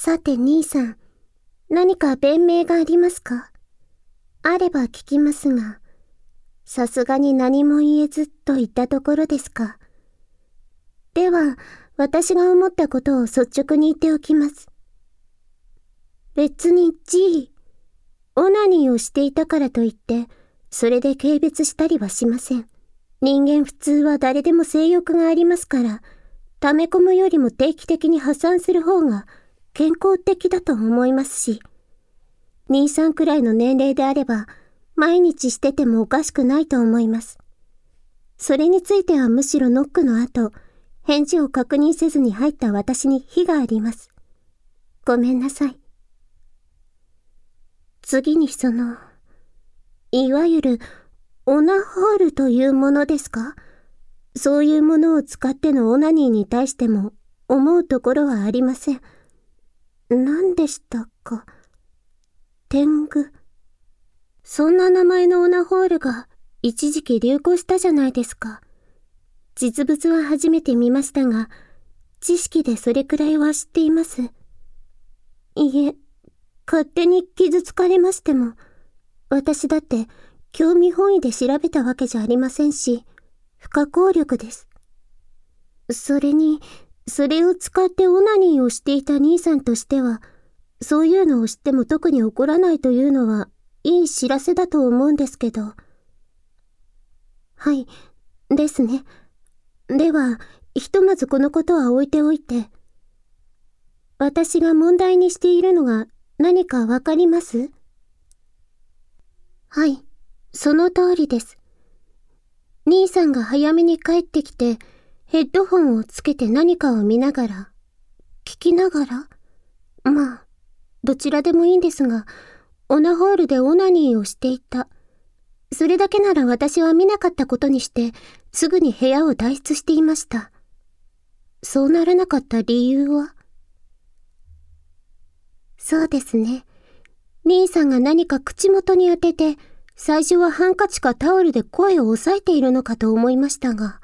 さて兄さん、何か弁明がありますか？あれば聞きますが、さすがに何も言えずといったところですか。では、私が思ったことを率直に言っておきます。別に G、オナニーをしていたからといって、それで軽蔑したりはしません。人間普通は誰でも性欲がありますから、溜め込むよりも定期的に破産する方が健康的だと思いますし、兄さんくらいの年齢であれば、毎日しててもおかしくないと思います。それについてはむしろノックの後、返事を確認せずに入った私に非があります。ごめんなさい。次にいわゆるオナホールというものですか？そういうものを使ってのオナニーに対しても思うところはありません。何でしたか？天狗。そんな名前のオナホールが一時期流行したじゃないですか。実物は初めて見ましたが、知識でそれくらいは知っています。いえ、勝手に傷つかれましても、私だって興味本位で調べたわけじゃありませんし、不可抗力です。それに、それを使ってオナニーをしていた兄さんとしては、そういうのを知っても特に怒らないというのは、いい知らせだと思うんですけど。はい、ですね。では、ひとまずこのことは置いておいて、私が問題にしているのが何かわかります？はい、その通りです。兄さんが早めに帰ってきて、ヘッドホンをつけて何かを見ながら、聞きながら、まあ、どちらでもいいんですが、オナホールでオナニーをしていた。それだけなら私は見なかったことにして、すぐに部屋を脱出していました。そうならなかった理由は？そうですね。兄さんが何か口元に当てて、最初はハンカチかタオルで声を抑えているのかと思いましたが。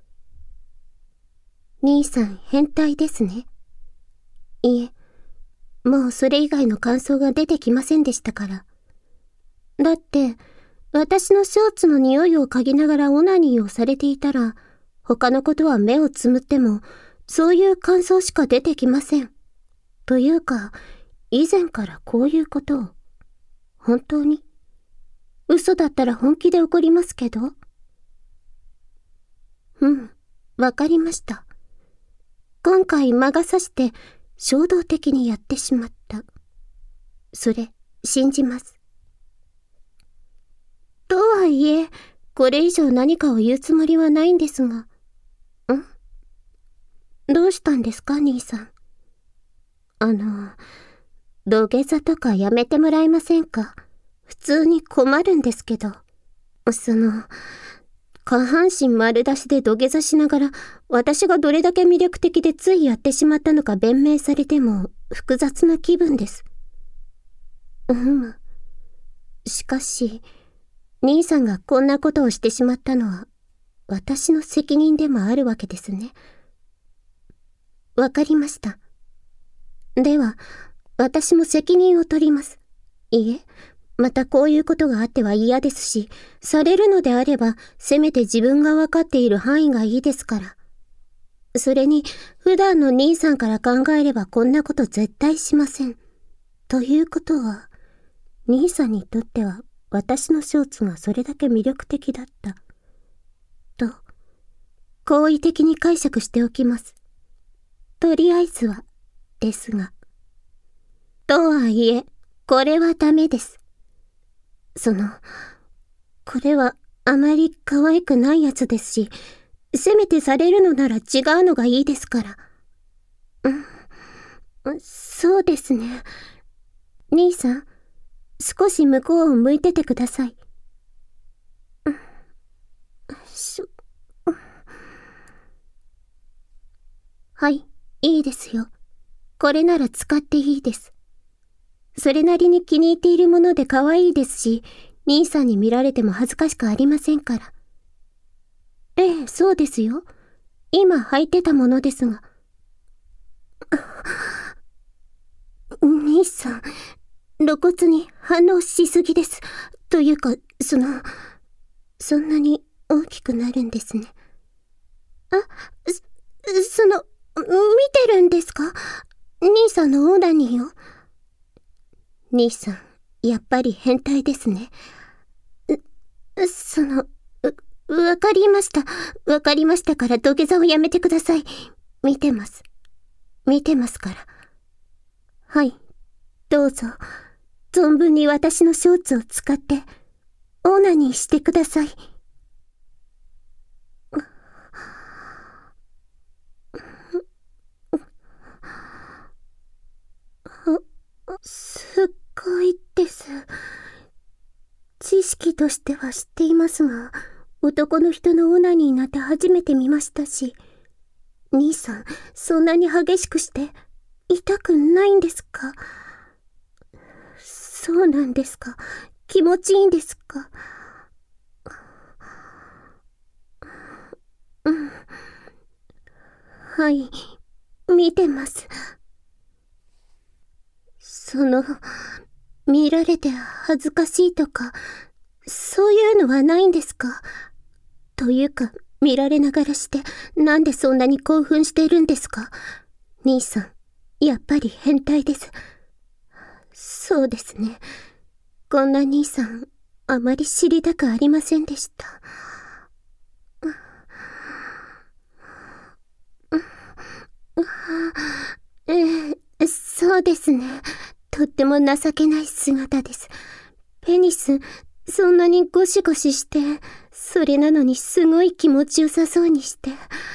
兄さん変態ですね。いえ、もうそれ以外の感想が出てきませんでしたから。だって、私のショーツの匂いを嗅ぎながらオナニーをされていたら、他のことは目をつむっても、そういう感想しか出てきません。というか、以前からこういうことを。本当に？嘘だったら本気で怒りますけど。わかりました。今回魔が差して衝動的にやってしまった。それ、信じます。とはいえ、これ以上何かを言うつもりはないんですが。どうしたんですか、兄さん。土下座とかやめてもらえませんか？普通に困るんですけど。下半身丸出しで土下座しながら、私がどれだけ魅力的でついやってしまったのか弁明されても、複雑な気分です。しかし、兄さんがこんなことをしてしまったのは、私の責任でもあるわけですね。わかりました。では、私も責任を取ります。いえ、またこういうことがあっては嫌ですし、されるのであれば、せめて自分がわかっている範囲がいいですから。それに、普段の兄さんから考えればこんなこと絶対しません。ということは、兄さんにとっては私のショーツがそれだけ魅力的だった。と、好意的に解釈しておきます。とりあえずは、ですが。とはいえ、これはダメです。これはあまり可愛くないやつですし、せめてされるのなら違うのがいいですから。そうですね。兄さん、少し向こうを向いててください。はい、いいですよ。これなら使っていいです。それなりに気に入っているもので可愛いですし、兄さんに見られても恥ずかしくありませんから。ええ、そうですよ。今履いてたものですが。 さん、露骨に反応しすぎです。というか、そんなに大きくなるんですね。見てるんですか？兄さんのオナニーを。兄さん、やっぱり変態ですね。わかりました。わかりましたから土下座をやめてください。見てます。見てますから。はい、どうぞ。存分に私のショーツを使って、オナニーしてください。すっごいです。知識としては知っていますが、男の人のオナニーなんて初めて見ましたし、兄さん、そんなに激しくして痛くないんですか？そうなんですか？気持ちいいんですか？うん。はい、見てます。見られて恥ずかしいとか、そういうのはないんですか？というか、見られながらして、なんでそんなに興奮しているんですか？兄さん、やっぱり変態です。そうですね。こんな兄さん、あまり知りたくありませんでした。そうですね。とっても情けない姿です。ペニス、そんなにゴシゴシして、それなのにすごい気持ちよさそうにして。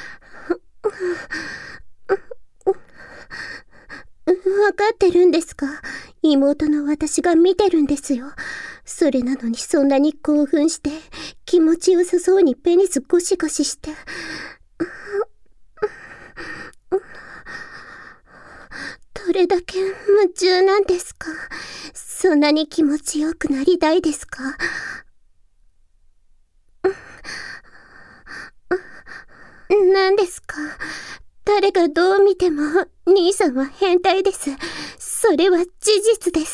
わかってるんですか？妹の私が見てるんですよ。それなのにそんなに興奮して、気持ちよさそうにペニスゴシゴシして。どれだけ夢中なんですか？そんなに気持ちよくなりたいですか？何ですか？誰がどう見ても兄さんは変態です。それは事実です。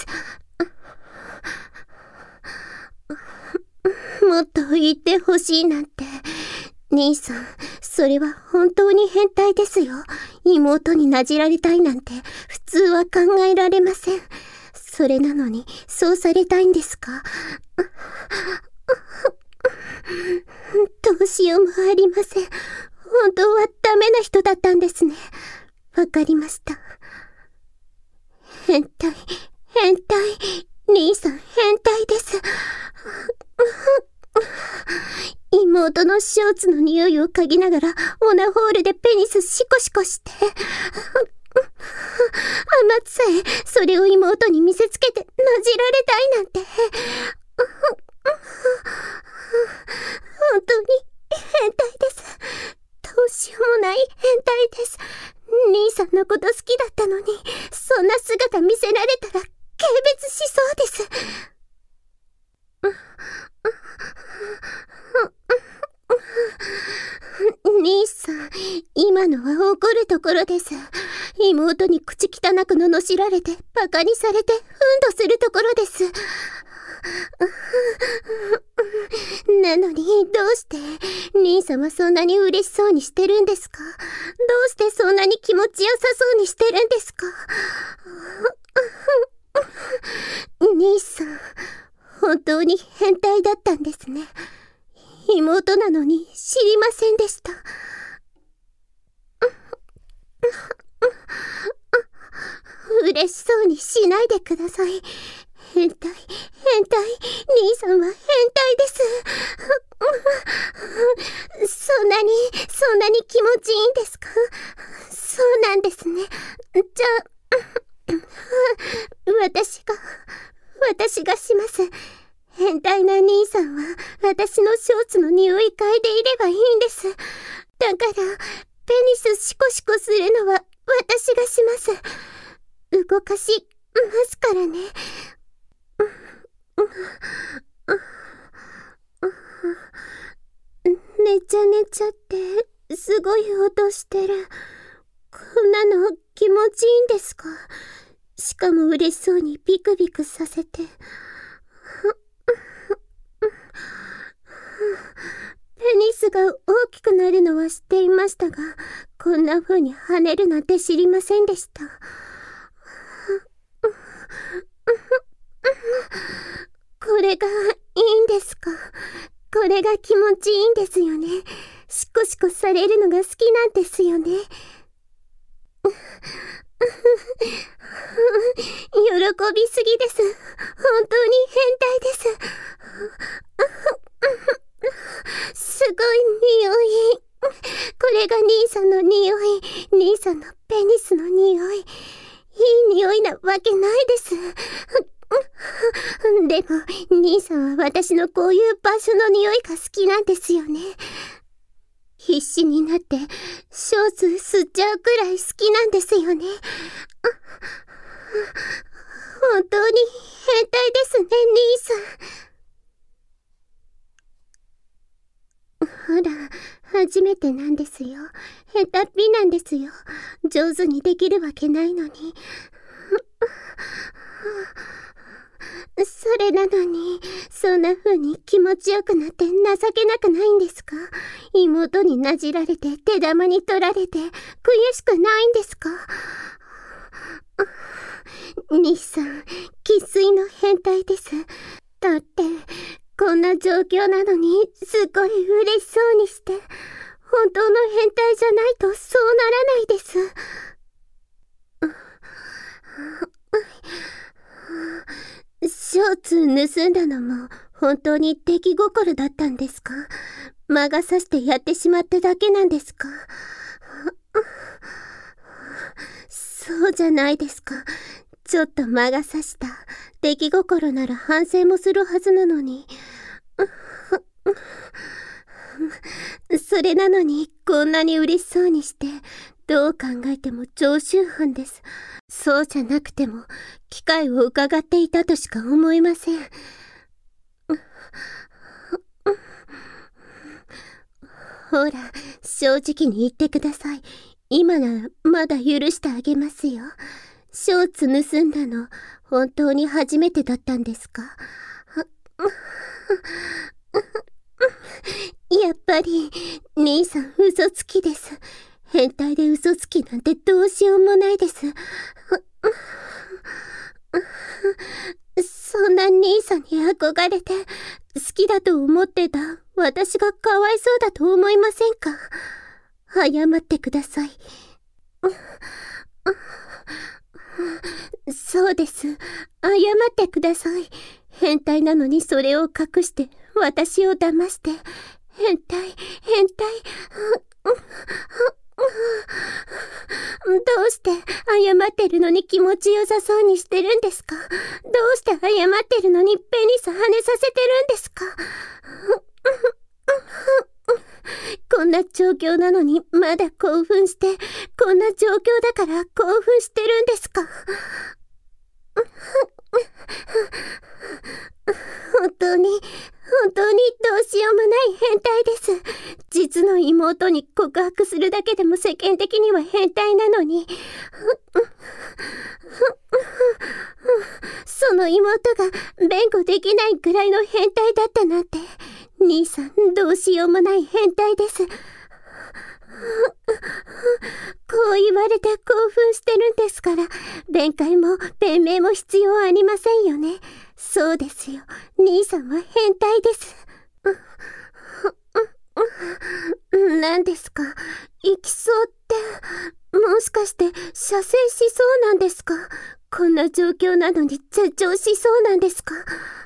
もっと言ってほしいなんて。兄さん、それは本当に変態ですよ。妹になじられたいなんて普通は考えられません。それなのにそうされたいんですか？どうしようもありません。本当はダメな人だったんですね。わかりました。変態、変態、兄さん変態です。妹のショーツの匂いを嗅ぎながらオナホールでペニスシコシコして。甘つさえそれを妹に見せつけてなじられたいなんて。本当に変態です。どうしようもない変態です。兄さんのこと好きだったのに、そんな姿見せられたら軽蔑しそうです。兄さん、今のは怒るところです。妹に口汚く罵られて、バカにされて、憤怒するところです。なのに、どうして、兄さんはそんなに嬉しそうにしてるんですか？どうしてそんなに気持ちよさそうにしてるんですか？兄さん、本当に変態だったんですね。妹なのに知りませんでした。嬉しそうにしないでください。変態、変態、兄さんは変態です。そんなに気持ちいいんですか？そうなんですね。じゃあ、私がします。変態な兄さんは私のショーツの匂い嗅いでいればいいんです。だから、ペニスシコシコするのは私がします。動かしますからね。ねちゃねちゃってすごい音してる。こんなの気持ちいいんですか？ しかも嬉しそうにビクビクさせて。ペニスが大きくなるのは知っていましたが、こんな風に跳ねるなんて知りませんでした。これがいいんですか？これが気持ちいいんですよね。シコシコされるのが好きなんですよね。喜びすぎです。本当に変態です。すごい匂い。これが兄さんの匂い。兄さんのペニスの匂い。いい匂いなわけないです。でも、兄さんは私のこういう場所の匂いが好きなんですよね。必死になってショーツ吸っちゃうくらい好きなんですよね。本当に変態ですね、兄さん。ほら、初めてなんですよ。下手っぴなんですよ。上手にできるわけないのに。それなのに、そんな風に気持ちよくなって情けなくないんですか？妹になじられて手玉に取られて悔しくないんですか？兄さん、生粋の変態です。だって、こんな状況なのにすごい嬉しそうにして、本当の変態じゃないとそうならないです。ショーツ盗んだのも本当に出来心だったんですか？魔が差してやってしまっただけなんですか？そうじゃないですか。ちょっと魔が差した出来心なら反省もするはずなのに。それなのにこんなに嬉しそうにして、どう考えても常習犯です。そうじゃなくても機会を伺っていたとしか思えません。ほら、正直に言ってください。今ならまだ許してあげますよ。ショーツ盗んだの本当に初めてだったんですか？やっぱり兄さん嘘つきです。変態で嘘つきなんてどうしようもないです。そんな兄さんに憧れて好きだと思ってた私がかわいそうだと思いませんか？謝ってください。そうです。謝ってください。変態なのにそれを隠して私を騙して。変態。どうして謝ってるのに気持ちよさそうにしてるんですか？どうして謝ってるのにペニス跳ねさせてるんですか？こんな状況なのにまだ興奮して、こんな状況だから興奮してるんですか？本当にどうしようもない変態です。実の妹に告白するだけでも世間的には変態なのに、その妹が弁護できないくらいの変態だったなんて、兄さんどうしようもない変態です。こう言われて興奮してるんですから、弁解も弁明も必要ありませんよね。そうですよ。兄さんは変態です。何ですか？行きそうって、もしかして射精しそうなんですか？こんな状況なのに絶頂しそうなんですか？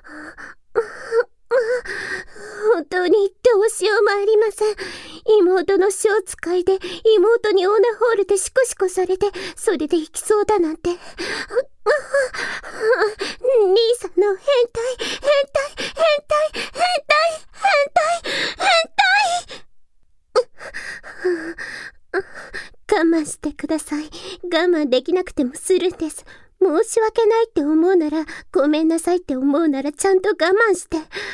本当にどうしようもありません。妹のショーツ会で妹にオナホールでシコシコされて、それで行きそうだなんて。兄さんの変態。我慢してください。我慢できなくてもするんです。申し訳ないって思うなら、ごめんなさいって思うならちゃんと我慢して。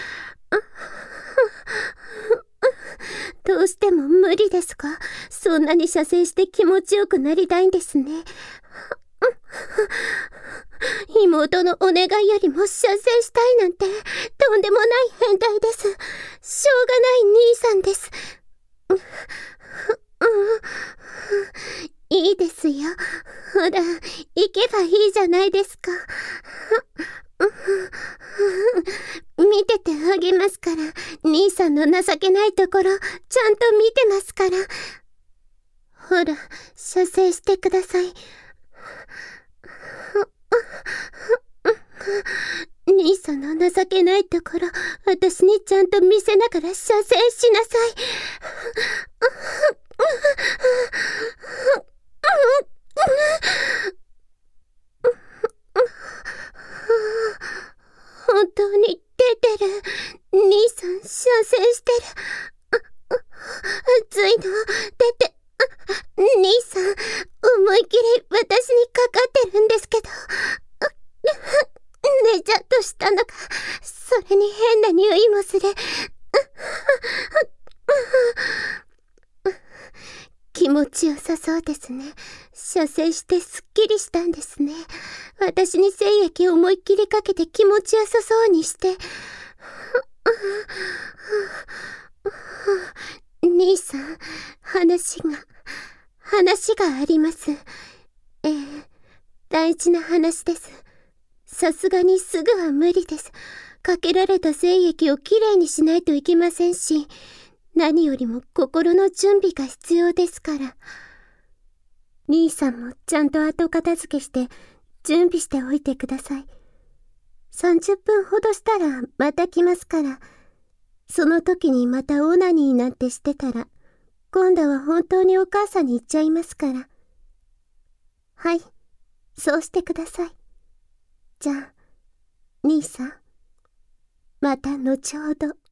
どうしても無理ですか？そんなに射精して気持ちよくなりたいんですね。 妹のお願いよりも射精したいなんてとんでもない変態です。しょうがない兄さんです。いいですよ。ほら、行けばいいじゃないですか。見ててあげますから。兄さんの情けないところ、ちゃんと見てますから。ほら、射精してください。兄さんの情けないところ、私にちゃんと見せながら射精しなさい。本当に出てる。兄さん、射精してる。熱いの、出て、兄さん、思いっきり私にかかってるんですけど。寝ちゃっとしたのか、それに変な匂いもする。気持ちよさそうですね。射精してすっきりしたんですね。私に精液を思いっきりかけて気持ちよさそうにして。兄さん、話があります。大事な話です。さすがにすぐは無理です。かけられた精液をきれいにしないといけませんし、何よりも心の準備が必要ですから。兄さんもちゃんと後片付けして準備しておいてください。30分ほどしたらまた来ますから。その時にまたオナニーなんてしてたら、今度は本当にお母さんに言っちゃいますから。はい、そうしてください。じゃあ、兄さん、また後ほど。